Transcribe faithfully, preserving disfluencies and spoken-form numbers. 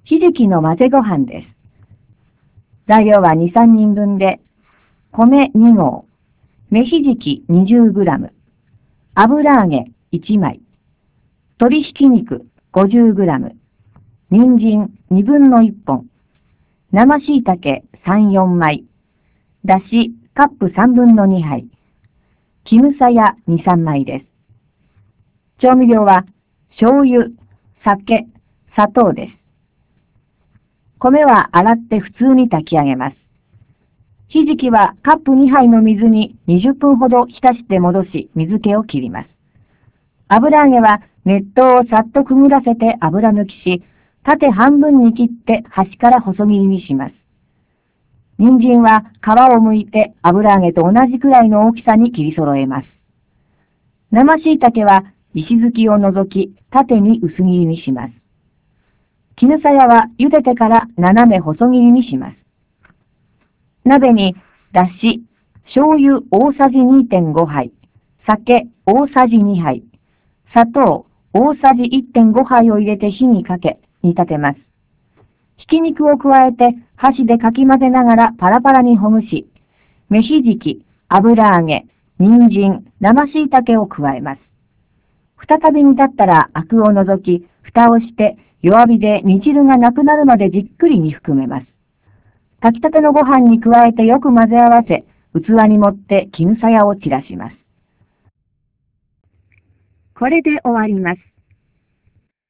ひじきの混ぜご飯です。材料はに、さんにんぶんで、米に合、芽ひじき にじゅうグラム、油揚げいちまい、鶏ひき肉 ごじゅうグラム、人参にぶんのいっぽん、生椎茸さん、よんまい、だしカップさんぶんのにはい、絹さやに、さんまいです。調味料は醤油、酒、砂糖です。米は洗って普通に炊き上げます。ひじきはカップにはいの水ににじゅっぷんほど浸して戻し水気を切ります。油揚げは熱湯をさっとくぐらせて油抜きし、縦半分に切って端から細切りにします。人参は皮を剥いて油揚げと同じくらいの大きさに切り揃えます。生椎茸は石突きを除き縦に薄切りにします。絹さやは茹でてから斜め細切りにします。鍋にだし、醤油大さじ にてんごはい、酒大さじにはい、砂糖大さじ いってんごはいを入れて火にかけ煮立てます。ひき肉を加えて箸でかき混ぜながらパラパラにほぐし、芽ひじき、油揚げ、人参、生椎茸を加えます。再び煮立ったらアクを除き、蓋をして弱火で煮汁がなくなるまでじっくり煮含めます。炊きたてのご飯に加えてよく混ぜ合わせ、器に盛って絹さやを散らします。これで終わります。